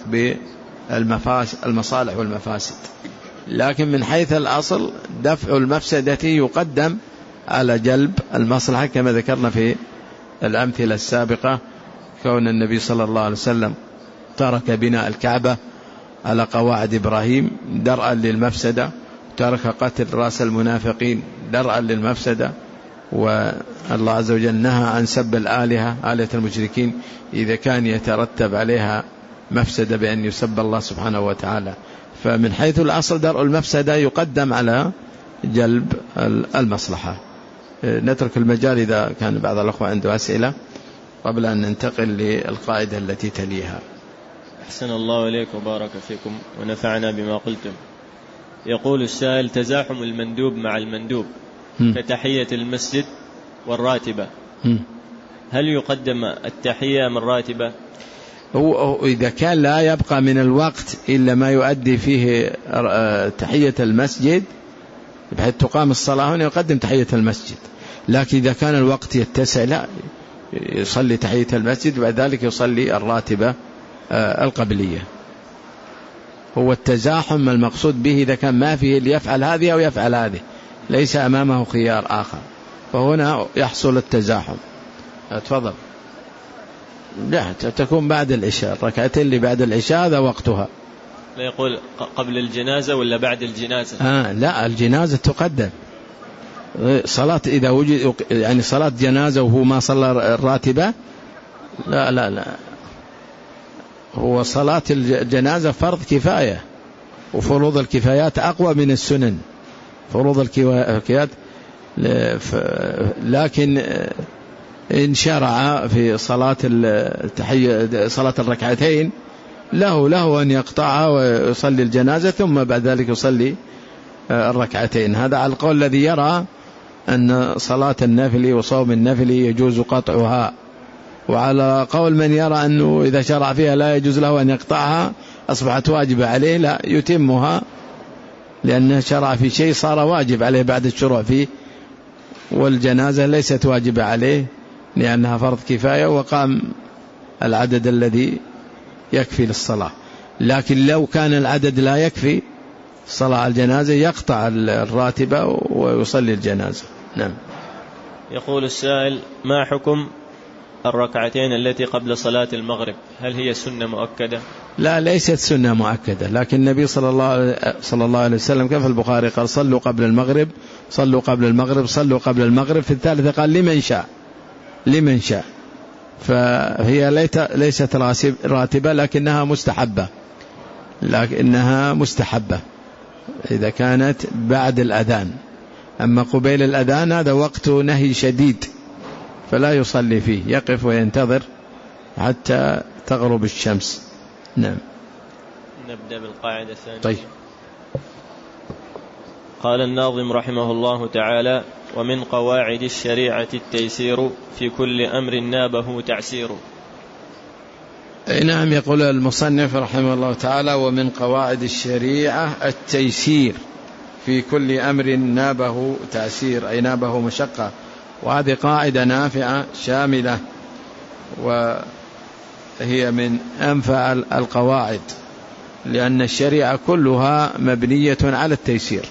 Speaker 1: بالمصالح والمفاسد. لكن من حيث الأصل دفع المفسدة يقدم على جلب المصلحة، كما ذكرنا في الأمثلة السابقة، كون النبي صلى الله عليه وسلم ترك بناء الكعبة على قواعد إبراهيم درءا للمفسدة، ترك قتل رأس المنافقين درءا للمفسدة، والله عز وجل نهى عن سب الآلهة آلهة المشركين إذا كان يترتب عليها مفسدة بأن يسب الله سبحانه وتعالى. فمن حيث الأصل درء المفسدة يقدم على جلب المصلحة. نترك المجال إذا كان بعض الأخوة عنده أسئلة قبل أن ننتقل للقاعدة التي تليها.
Speaker 2: أحسن الله إليك وبارك فيكم ونفعنا بما قلتم. يقول السائل: تزاحم المندوب مع المندوب م. كتحية المسجد والراتبة، م. هل يقدم التحية من راتبة؟
Speaker 1: هو إذا كان لا يبقى من الوقت إلا ما يؤدي فيه تحية المسجد بحيث تقام الصلاة هنا يقدم تحية المسجد، لكن إذا كان الوقت يتسع لا يصلي تحية المسجد وبعد ذلك يصلي الراتبة القبلية. هو التزاحم المقصود به إذا كان ما فيه ليفعل هذه أو يفعل هذه، ليس أمامه خيار آخر، فهنا يحصل التزاحم. تفضل. لا تكون بعد العشاء، ركعتين اللي بعد العشاء هذا وقتها.
Speaker 2: لا يقول قبل الجنازة ولا بعد الجنازة؟
Speaker 1: آه لا، الجنازة تقدم. صلاة إذا وجد يعني صلاة جنازة وهو ما صلى الراتبة، لا لا لا، هو صلاة الجنازة فرض كفاية، وفروض الكفايات أقوى من السنن. فروض الكفايات لكن إن شرع في صلاة التحية صلاة الركعتين له له أن يقطعها ويصلي الجنازة ثم بعد ذلك يصلي الركعتين. هذا على القول الذي يرى أن صلاة النافل وصوم النافل يجوز قطعها، وعلى قول من يرى أنه إذا شرع فيها لا يجوز له أن يقطعها أصبحت واجبة عليه، لا يتمها لأنه شرع في شيء صار واجب عليه بعد الشروع فيه، والجنازة ليست واجبة عليه لأنها فرض كفاية وقام العدد الذي يكفي للصلاة. لكن لو كان العدد لا يكفي صلاة الجنازة يقطع الراتبة ويصلي الجنازة. نعم.
Speaker 2: يقول السائل: ما حكم الركعتين التي قبل صلاة المغرب؟ هل هي سنة مؤكدة؟
Speaker 1: لا، ليست سنة مؤكدة، لكن النبي صلى الله صلى الله عليه وسلم كما في البخاري قال: صلوا قبل المغرب صلوا قبل المغرب صلوا قبل المغرب. في الثالثة قال: لمن شاء لمن شاء. فهي ليست راتبة لكنها مستحبة، لكنها مستحبة إذا كانت بعد الأذان. أما قبيل الأذان هذا وقت نهي شديد، فلا يصلي فيه، يقف وينتظر حتى تغرب الشمس. نعم.
Speaker 2: نبدأ بالقاعدة الثانية.
Speaker 1: طيب.
Speaker 2: قال الناظم رحمه الله تعالى: ومن قواعد الشريعة التيسير في كل أمر نابه تعسير.
Speaker 1: نعم. يقول المصنف رحمه الله تعالى: ومن قواعد الشريعة التيسير في كل أمر نابه تعسير، أي نابه مشقة. وهذه قاعدة نافعة شاملة، وهي من أنفع القواعد، لأن الشريعة كلها مبنية على التيسير،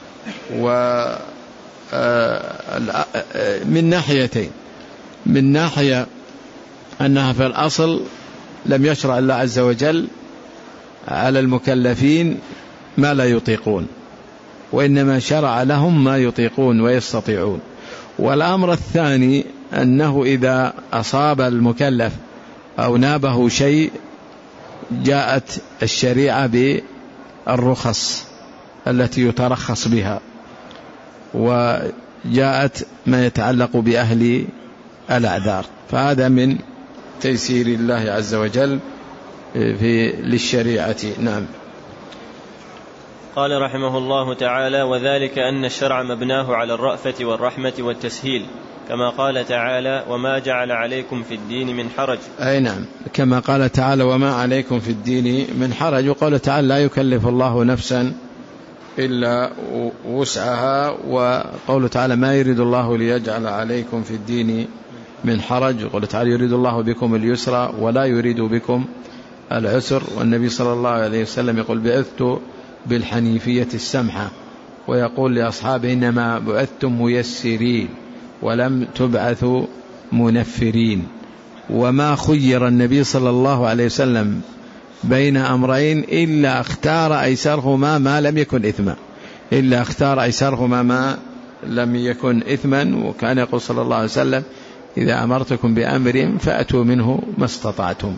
Speaker 1: ومن ناحيتين: من ناحية أنها في الأصل لم يشرع الله عز وجل على المكلفين ما لا يطيقون، وإنما شرع لهم ما يطيقون ويستطيعون. والأمر الثاني أنه إذا أصاب المكلف أو نابه شيء جاءت الشريعة بالرخص التي يترخص بها، وجاءت ما يتعلق بأهل الأعذار. فهذا من تيسير الله عز وجل في للشريعة. نعم.
Speaker 2: قال رحمه الله تعالى: وذلك أن الشرع مبناه على الرأفة والرحمة والتسهيل، كما قال تعالى: وما جعل عليكم في الدين من حرج.
Speaker 1: أي نعم، كما قال تعالى: وما عليكم في الدين من حرج. وقال تعالى: لا يكلف الله نفسا إلا وسعها. وقول تعالى: ما يريد الله ليجعل عليكم في الدين من حرج. وقال تعالى: يريد الله بكم اليسر ولا يريد بكم العسر. والنبي صلى الله عليه وسلم يقول: بعثت بالحنيفية السمحة، ويقول لأصحابه: إنما بعثتم ميسرين ولم تبعثوا منفرين. وما خير النبي صلى الله عليه وسلم بين أمرين إلا اختار أيسرهما ما لم يكن إثما، إلا اختار أيسرهما ما لم يكن إثما. وكان يقول صلى الله عليه وسلم: إذا أمرتكم بأمر فأتوا منه ما استطعتم.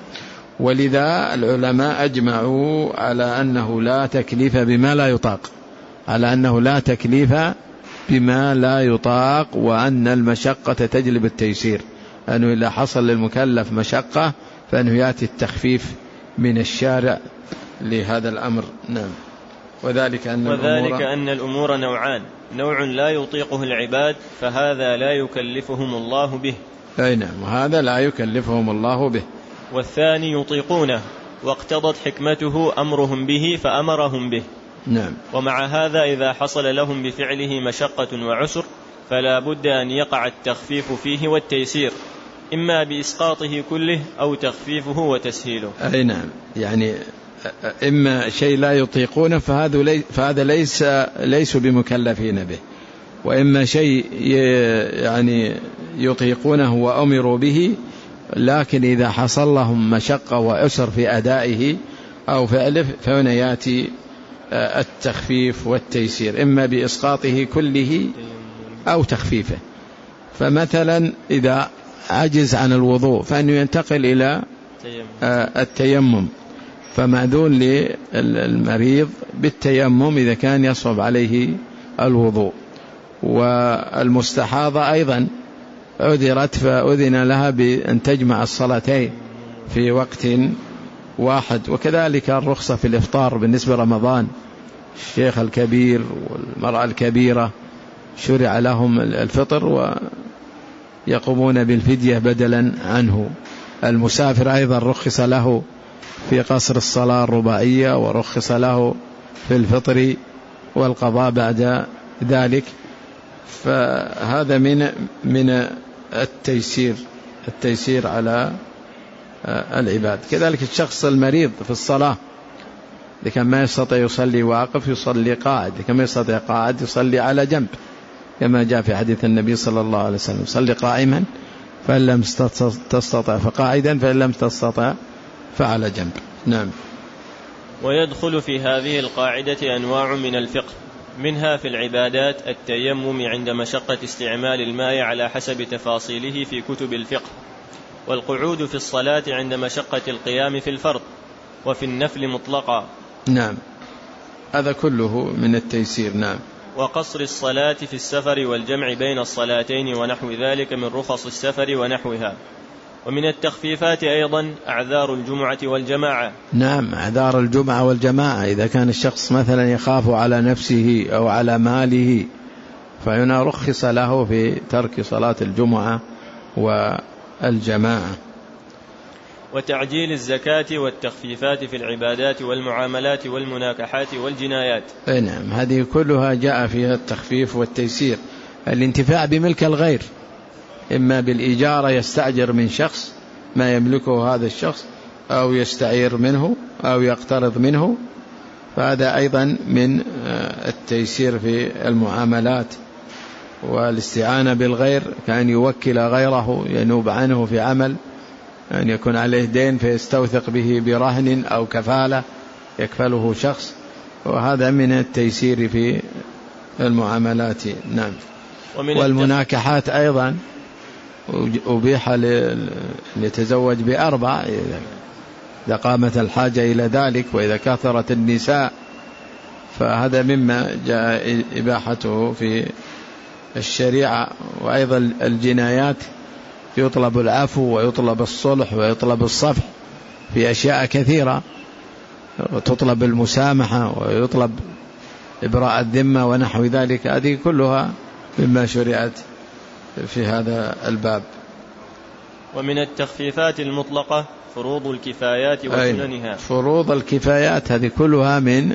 Speaker 1: ولذا العلماء أجمعوا على أنه لا تكليف بما لا يطاق، على أنه لا تكليف بما لا يطاق، وأن المشقة تجلب التيسير، أنه إذا حصل للمكلف مشقة فأنه يأتي التخفيف من الشارع لهذا الأمر. نعم. وذلك أن,
Speaker 2: وذلك أن الأمور نوعان: نوع لا يطيقه العباد فهذا لا يكلفهم الله به.
Speaker 1: أي نعم، وهذا لا يكلفهم الله به.
Speaker 2: والثاني يطيقونه واقتضت حكمته أمرهم به فأمرهم به.
Speaker 1: نعم.
Speaker 2: ومع هذا إذا حصل لهم بفعله مشقة وعسر فلا بد أن يقع التخفيف فيه والتيسير، إما بإسقاطه كله أو تخفيفه وتسهيله.
Speaker 1: أي نعم، يعني إما شيء لا يطيقونه فهذا ليس ليس بمكلفين به، وإما شيء يعني يطيقونه وأمروا به، لكن إذا حصل لهم مشقة وعسر في أدائه أو فعله فهنا يأتي التخفيف والتيسير، إما بإسقاطه كله أو تخفيفه. فمثلا إذا عجز عن الوضوء فإنه ينتقل إلى التيمم، فمأذون للمريض بالتيمم إذا كان يصعب عليه الوضوء. والمستحاضة أيضا عذرت فأذن لها بأن تجمع الصلاتين في وقت واحد. وكذلك الرخصة في الإفطار بالنسبة لرمضان، الشيخ الكبير والمرأة الكبيرة شرع لهم الفطر ويقومون بالفدية بدلا عنه. المسافر أيضا رخص له في قصر الصلاة الرباعية، ورخص له في الفطر والقضاء بعد ذلك. فهذا من من التيسير التيسير على العباد. كذلك الشخص المريض في الصلاة، إذا كان ما يستطيع يصلي واقف يصلي قاعد، إذا كان ما يستطيع قاعد يصلي على جنب، كما جاء في حديث النبي صلى الله عليه وسلم: صلي قائما فإن لم تستطع فقاعدا فإن لم تستطع فعلى جنب. نعم.
Speaker 2: ويدخل في هذه القاعدة أنواع من الفقه، منها في العبادات التيمم عند مشقة استعمال الماء على حسب تفاصيله في كتب الفقه، والقعود في الصلاة عند مشقة القيام في الفرض، وفي النفل مطلقا.
Speaker 1: نعم، هذا كله من التيسير. نعم.
Speaker 2: وقصر الصلاة في السفر والجمع بين الصلاتين ونحو ذلك من رخص السفر ونحوها. ومن التخفيفات أيضا أعذار الجمعة والجماعة.
Speaker 1: نعم، أعذار الجمعة والجماعة، إذا كان الشخص مثلا يخاف على نفسه أو على ماله فهنا رخص له في ترك صلاة الجمعة والجماعة.
Speaker 2: وتعجيل الزكاة والتخفيفات في العبادات والمعاملات والمناكحات والجنايات.
Speaker 1: نعم، هذه كلها جاء فيها التخفيف والتيسير. الانتفاع بملك الغير، إما بالإجارة يستأجر من شخص ما يملكه هذا الشخص، أو يستعير منه أو يقترض منه، فهذا أيضا من التيسير في المعاملات. والاستعانة بالغير كان يوكل غيره ينوب عنه في عمل، أن يكون عليه دين فيستوثق به برهن أو كفالة يكفله شخص، وهذا من التيسير في المعاملات. نعم. والمناكحات أيضا أبيح ليتزوج بأربع إذا قامت الحاجة إلى ذلك، وإذا كثرت النساء فهذا مما جاء إباحته في الشريعة. وأيضا الجنايات يطلب العفو ويطلب الصلح ويطلب الصفح في أشياء كثيرة، وتطلب المسامحة ويطلب إبراء الذمة ونحو ذلك، هذه كلها مما شرعت في هذا الباب.
Speaker 2: ومن التخفيفات المطلقة فروض الكفايات وسننها.
Speaker 1: فروض الكفايات هذه كلها من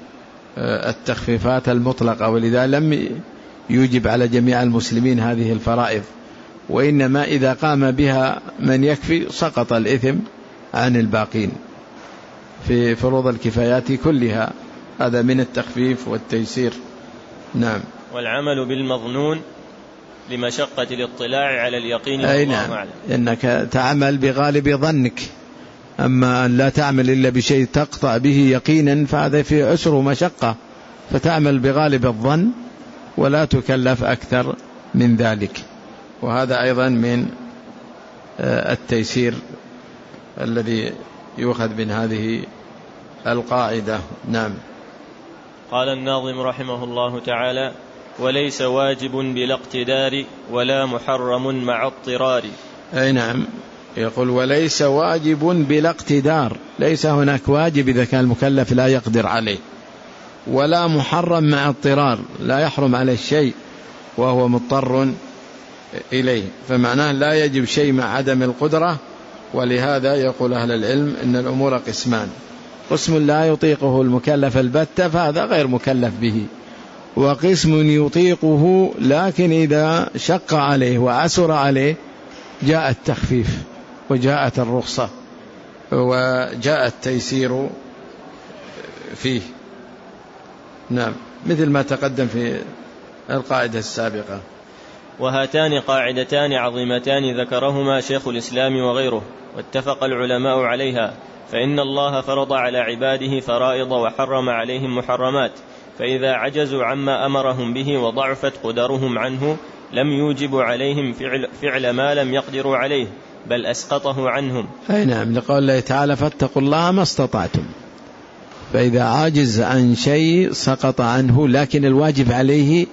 Speaker 1: التخفيفات المطلقة، ولذا لم يوجب على جميع المسلمين هذه الفرائض، وإنما إذا قام بها من يكفي سقط الإثم عن الباقين. في فروض الكفايات كلها هذا من التخفيف والتيسير. نعم.
Speaker 2: والعمل بالمظنون لمشقة الاطلاع على اليقين.
Speaker 1: أي نعم، إنك تعمل بغالب ظنك، أما أن لا تعمل إلا بشيء تقطع به يقينا فهذا فيه عسر ومشقة، فتعمل بغالب الظن ولا تكلف أكثر من ذلك. وهذا أيضا من التيسير الذي يؤخذ من هذه القاعدة. نعم.
Speaker 2: قال الناظم رحمه الله تعالى: وليس واجب بلا اقتدار ولا محرم مع اضطرار.
Speaker 1: أي نعم، يقول وليس واجب بلا اقتدار، ليس هناك واجب إذا كان المكلف لا يقدر عليه، ولا محرم مع اضطرار، لا يحرم عليه الشيء وهو مضطر إليه، فمعناه لا يجب شيء مع عدم القدرة. ولهذا يقول أهل العلم إن الأمور قسمان: قسم لا يطيقه المكلف البتة فهذا غير مكلف به، وقسم يطيقه لكن إذا شق عليه وعسر عليه جاء التخفيف وجاءت الرخصة وجاء التيسير فيه. نعم، مثل ما تقدم في القاعدة السابقة.
Speaker 2: وهاتان قاعدتان عظيمتان ذكرهما شيخ الإسلام وغيره، واتفق العلماء عليها، فإن الله فرض على عباده فرائض وحرم عليهم محرمات، فإذا عجزوا عما أمرهم به وضعفت قدرهم عنه لم يوجب عليهم فعل, فعل ما لم يقدروا عليه، بل أسقطه عنهم.
Speaker 1: أي نعم، لقول الله تعالى: فاتقوا الله ما استطعتم. فإذا عاجز عن شيء سقط عنه، لكن الواجب عليه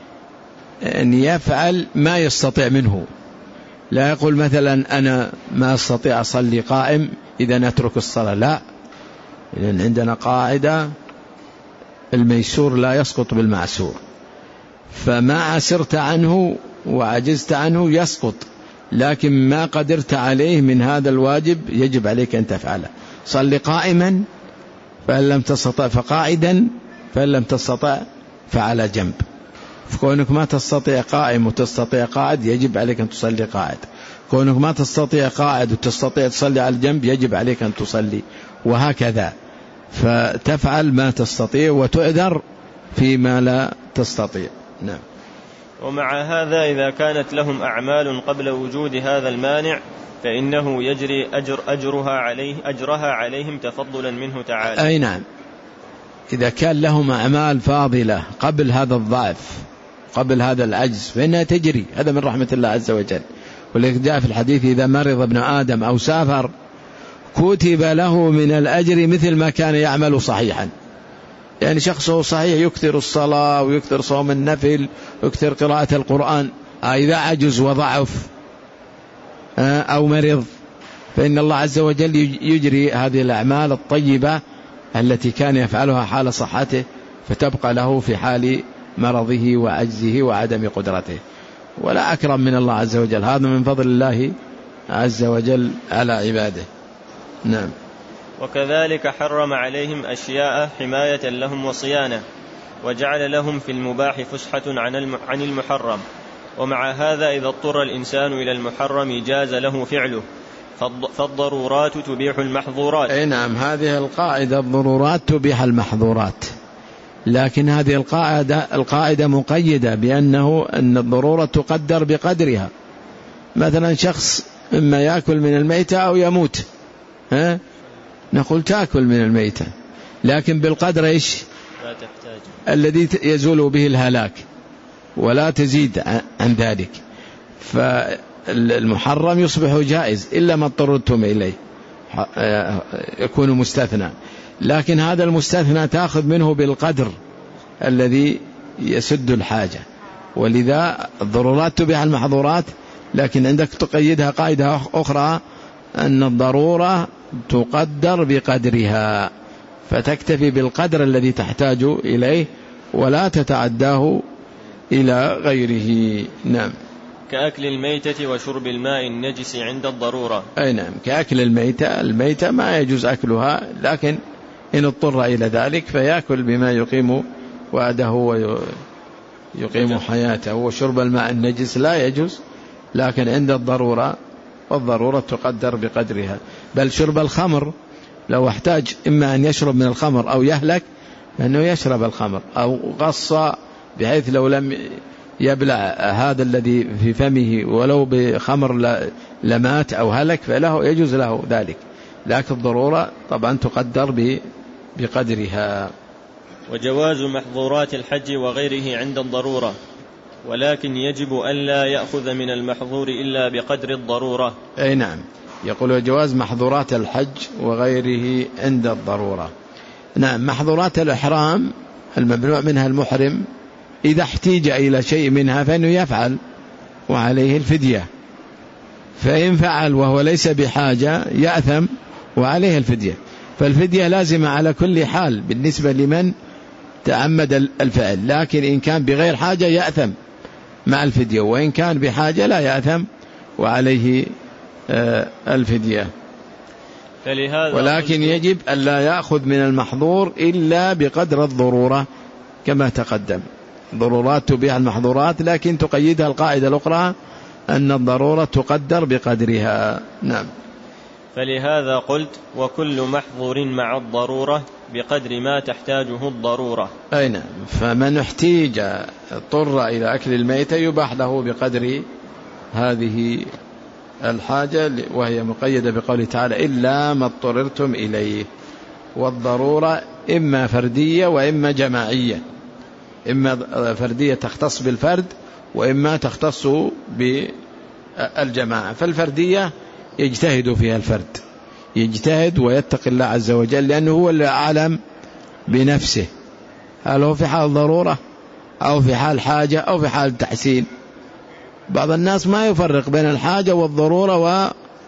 Speaker 1: أن يفعل ما يستطيع منه. لا يقول مثلا أنا ما أستطيع أصلي قائم إذا نترك الصلاة، لا، لأن عندنا قاعدة: الميسور لا يسقط بالمعسور، فما عسرت عنه وعجزت عنه يسقط، لكن ما قدرت عليه من هذا الواجب يجب عليك أن تفعله. صل قائما فإن لم تستطع فقاعدا، فإن لم تستطع فعلى جنب. فكونك ما تستطيع قائم وتستطيع قاعد يجب عليك أن تصلي قاعد، كونك ما تستطيع قاعد وتستطيع تصلي على الجنب يجب عليك أن تصلي، وهكذا. فتفعل ما تستطيع وتعذر فيما لا تستطيع. نعم.
Speaker 2: ومع هذا إذا كانت لهم أعمال قبل وجود هذا المانع فإنه يجري أجر أجرها عليه أجرها عليهم تفضلا منه تعالى.
Speaker 1: أي نعم، إذا كان لهم أعمال فاضلة قبل هذا الضعف قبل هذا العجز فإنها تجري، هذا من رحمة الله عز وجل. ولذلك جاء في الحديث: إذا مرض ابن آدم أو سافر كتب له من الأجر مثل ما كان يعمل صحيحا. يعني شخص صحيح يكثر الصلاة ويكثر صوم النفل ويكثر قراءة القرآن، إذا عجز وضعف أو مرض فإن الله عز وجل يجري هذه الأعمال الطيبة التي كان يفعلها حال صحته فتبقى له في حال مرضه وعجزه وعدم قدرته. ولا أكرم من الله عز وجل، هذا من فضل الله عز وجل على عباده. نعم.
Speaker 2: وكذلك حرم عليهم أشياء حماية لهم وصيانة، وجعل لهم في المباح فسحة عن المحرم، ومع هذا إذا اضطر الإنسان إلى المحرم جاز له فعله، فالضرورات تبيح المحظورات.
Speaker 1: أي نعم، هذه القاعدة الضرورات تبيح المحظورات، لكن هذه القاعدة القاعدة مقيدة بأنه أن الضرورة تقدر بقدرها. مثلا شخص إما يأكل من الميتة أو يموت، ها؟ نقول تأكل من الميتة لكن بالقدر إيش
Speaker 2: لا تحتاج
Speaker 1: الذي يزول به الهلاك ولا تزيد عن ذلك. فالمحرم يصبح جائز إلا ما اضطررتم إليه يكون مستثنى، لكن هذا المستثنى تأخذ منه بالقدر الذي يسد الحاجة. ولذا الضرورات تبيح المحظورات، لكن عندك تقيدها قاعدة أخرى أن الضرورة تقدر بقدرها، فتكتفي بالقدر الذي تحتاج إليه ولا تتعداه إلى غيره. نعم.
Speaker 2: كأكل الميتة وشرب الماء النجس عند الضرورة.
Speaker 1: أي نعم، كأكل الميتة، الميتة ما يجوز أكلها، لكن إن اضطر إلى ذلك فيأكل بما يقيم وعده ويقيم حياته. وشرب الماء النجس لا يجوز، لكن عند الضرورة والضرورة تقدر بقدرها. بل شرب الخمر لو احتاج إما أن يشرب من الخمر أو يهلك أنه يشرب الخمر، أو غص بحيث لو لم يبلع هذا الذي في فمه ولو بخمر لمات أو هلك فله يجوز له ذلك، لكن الضرورة طبعا تقدر بقدرها.
Speaker 2: وجواز محظورات الحج وغيره عند الضرورة، ولكن يجب ألا يأخذ من المحظور إلا بقدر الضرورة.
Speaker 1: أي نعم، يقول جواز محظورات الحج وغيره عند الضرورة. نعم. محظورات الإحرام الممنوع منها المحرم إذا احتيج إلى شيء منها فإنه يفعل وعليه الفدية، فإن فعل وهو ليس بحاجة يأثم وعليه الفدية. فالفدية لازمة على كل حال بالنسبة لمن تعمد الفعل، لكن إن كان بغير حاجة يأثم مع الفدية، وإن كان بحاجة لا يأثم وعليه الفدية. ولكن يجب أن لا يأخذ من المحظور إلا بقدر الضرورة كما تقدم. ضرورات تبيح المحظورات، لكن تقيدها القاعدة الأخرى أن الضرورة تقدر بقدرها. نعم.
Speaker 2: فلهذا قلت وكل محظور مع الضرورة بقدر ما تحتاجه الضرورة.
Speaker 1: أي نعم. فمن احتيج اضطر إلى أكل الميتة يباح له بقدر هذه الحاجة، وهي مقيدة بقوله تعالى إلا ما اضطررتم إليه. والضرورة إما فردية وإما جماعية، إما فردية تختص بالفرد وإما تختص بالجماعة. فالفردية يجتهد فيها الفرد، يجتهد ويتقي الله عز وجل لأنه هو اللي أعلم بنفسه، هل هو في حال ضرورة أو في حال حاجة أو في حال تحسين. بعض الناس ما يفرق بين الحاجة والضرورة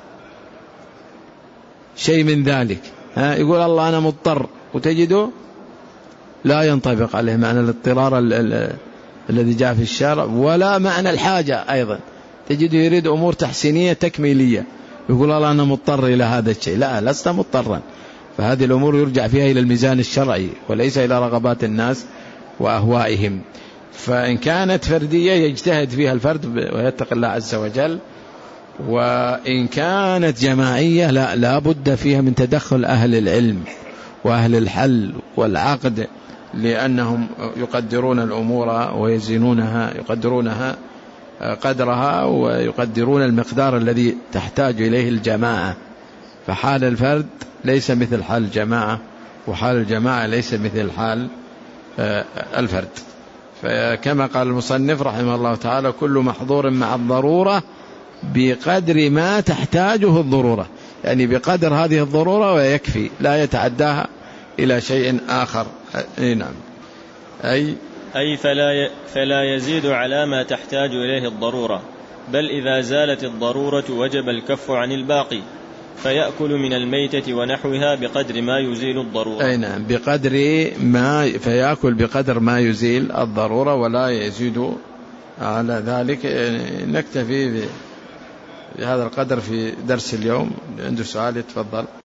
Speaker 1: وشيء من ذلك، ها يقول الله أنا مضطر، وتجده لا ينطبق عليه معنى الاضطرار الذي جاء في الشرع ولا معنى الحاجة أيضا. تجده يريد أمور تحسينية تكميلية، يقول الله أنا مضطر إلى هذا الشيء. لا، لست مضطرا. فهذه الأمور يرجع فيها إلى الميزان الشرعي وليس إلى رغبات الناس وأهوائهم. فإن كانت فردية يجتهد فيها الفرد ويتقي الله عز وجل، وإن كانت جماعية لا, لا بد فيها من تدخل أهل العلم وأهل الحل والعقد، لأنهم يقدرون الأمور ويزنونها، يقدرونها قدرها ويقدرون المقدار الذي تحتاج إليه الجماعة. فحال الفرد ليس مثل حال الجماعة، وحال الجماعة ليس مثل حال الفرد. فكما قال المصنف رحمه الله تعالى كل محظور مع الضرورة بقدر ما تحتاجه الضرورة، يعني بقدر هذه الضرورة ويكفي، لا يتعداها إلى شيء آخر. أي نعم. أي
Speaker 2: أي فلا فلا يزيد على ما تحتاج إليه الضرورة، بل إذا زالت الضرورة وجب الكف عن الباقي، فيأكل من الميتة ونحوها بقدر ما يزيل الضرورة.
Speaker 1: أي نعم، بقدر ما، فيأكل بقدر ما يزيل الضرورة ولا يزيد على ذلك. نكتفي بهذا القدر في درس اليوم. عنده سؤال يتفضل.